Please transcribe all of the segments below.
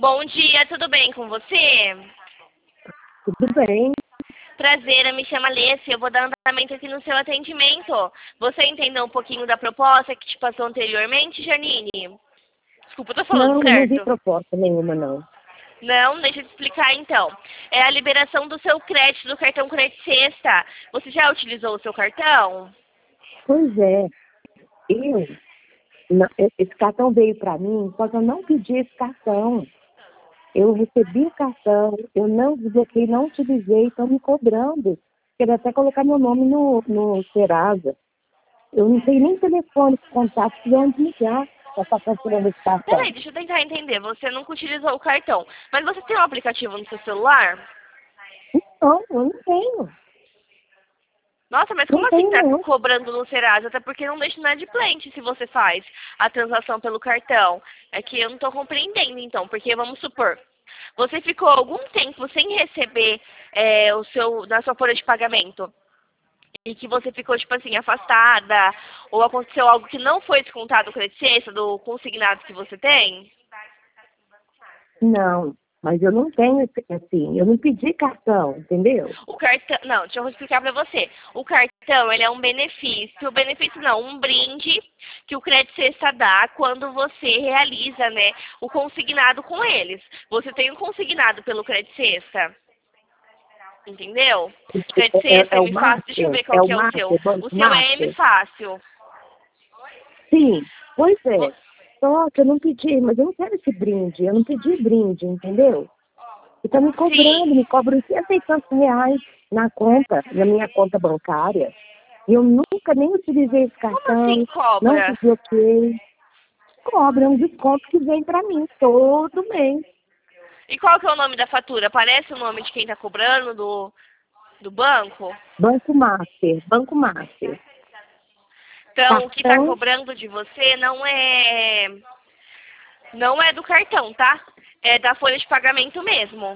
Bom dia, tudo bem com você? Tudo bem? Prazer, eu me chamo Alessia, eu vou dar andamento aqui no seu atendimento. Você entendeu um pouquinho da proposta que te passou anteriormente, Janine? Desculpa, eu tô falando Não, eu não vi certo? proposta nenhuma, não. Não, deixa eu te explicar então. É a liberação do seu crédito, do cartão Crédito Sexta. Você já utilizou o seu cartão? Pois é, esse cartão veio para mim, só que eu não pedi esse cartão. Eu recebi o cartão, eu não desbloqueei, não utilizei, estão me cobrando. Quero até colocar meu nome no Serasa. Eu não tenho nem telefone, contato, de onde ligar para estar cancelando esse cartão. Peraí, deixa eu tentar entender. Você nunca utilizou o cartão, mas você tem um aplicativo no seu celular? Não, eu não tenho. Nossa, mas Não como assim tenho, tá não. cobrando no Serasa? Até porque não deixa inadimplente se você faz a transação pelo cartão. É que eu não estou compreendendo, então. Porque, vamos supor, você ficou algum tempo sem receber na sua folha de pagamento. E que você ficou, tipo assim, afastada. Ou aconteceu algo que não foi descontado do crédito extra, do consignado que você tem. Não, mas eu não tenho, assim, eu não pedi cartão, entendeu? O cartão, não, deixa eu explicar para você. O cartão, ele é um benefício não, um brinde que o Crédito Sexta dá quando você realiza, né, o consignado com eles. Você tem um consignado pelo Crédito Sexta, entendeu? Crédito Sexta, É o M Fácil, deixa eu Master, ver qual é o que é o seu. Master, O Banco seu é M Master. Fácil. Sim, pois é. Vo- Só que eu não pedi, mas eu não quero esse brinde. Eu não pedi brinde, entendeu? E tá me cobrando, Sim. me cobram cento e tantos reais na conta, na minha conta bancária. E eu nunca nem utilizei esse Como assim cartão, não cobra? desbloqueei. Cobram um desconto que vem para mim todo mês. E qual que é o nome da fatura? Aparece o nome de quem está cobrando do banco? Banco Master, Banco Master. Então, o que está Cartão, cobrando de você não é do cartão, tá? É da folha de pagamento mesmo.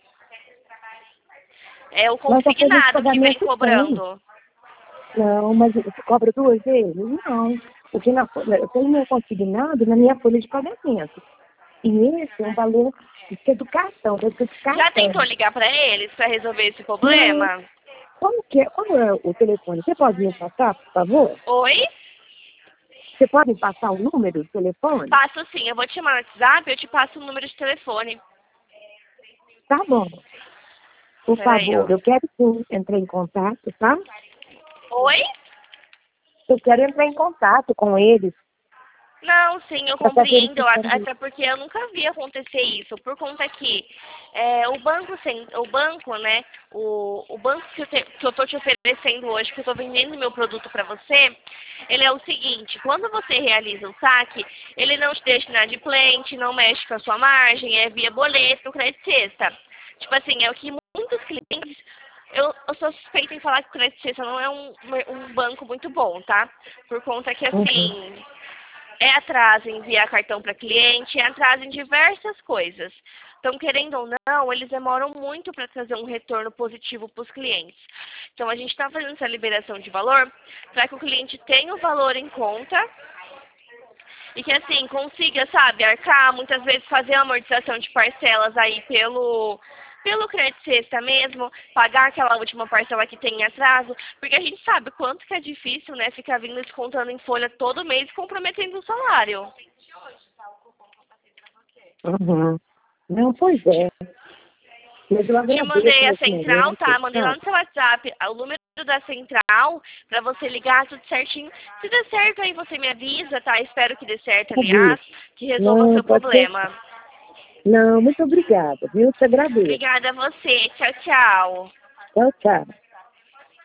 É o mas a folha de consignado que vem pagamento tem. cobrando. Não, mas você cobra duas vezes? Não. Porque eu tenho meu consignado na minha folha de pagamento. E esse é um valor que é do cartão, deve ser do Já tentou cartão. ligar para eles para resolver esse Não. problema? Qual é o telefone? Você pode me passar, por favor? Oi? Você pode me passar o número do telefone? Passo sim. Eu vou te chamar no WhatsApp, eu te passo o número de telefone. Tá bom. Por Peraí, ó. favor, eu quero sim entrar em contato, tá? Oi? Eu quero entrar em contato com eles Não, sim, eu para estar compreendo, verificando isso. até porque eu nunca vi acontecer isso, por conta que o banco, né, o banco que eu tô te oferecendo hoje, que eu tô vendendo meu produto para você, ele é o seguinte, quando você realiza o saque, ele não te deixa inadimplente, não mexe com a sua margem, é via boleto, crédito sexta. Tipo assim, é o que muitos clientes eu sou suspeita em falar que o Crédito Sexta não é um banco muito bom, tá? Por conta que, Uhum. assim, é atraso em enviar cartão para cliente, é atraso em diversas coisas. Então, querendo ou não, eles demoram muito para trazer um retorno positivo para os clientes. Então, a gente está fazendo essa liberação de valor para que o cliente tenha o valor em conta e que, assim, consiga, sabe, arcar, muitas vezes fazer a amortização de parcelas aí pelo crédito sexta mesmo, pagar aquela última parcela que tem em atraso, porque a gente sabe quanto que é difícil, né, ficar vindo descontando em folha todo mês, comprometendo o salário. Uhum. Não, pois é. Mas eu Te agradeço mandei a nesse central, momento, tá? Mandei lá sabe? no seu WhatsApp o número da central pra você ligar tudo certinho. Se der certo, aí você me avisa, tá? Espero que dê certo, Agradeço. aliás, que resolva Não, seu pode ser. problema. Não, muito obrigada, viu? Te agradeço. Obrigada a você. Tchau, tchau. Tchau, tchau.